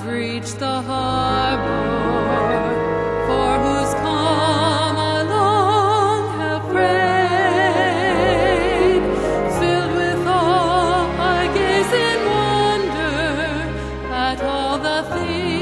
reached the harbor, for whose calm I long have prayed. Filled with awe, I gaze in wonder at all the things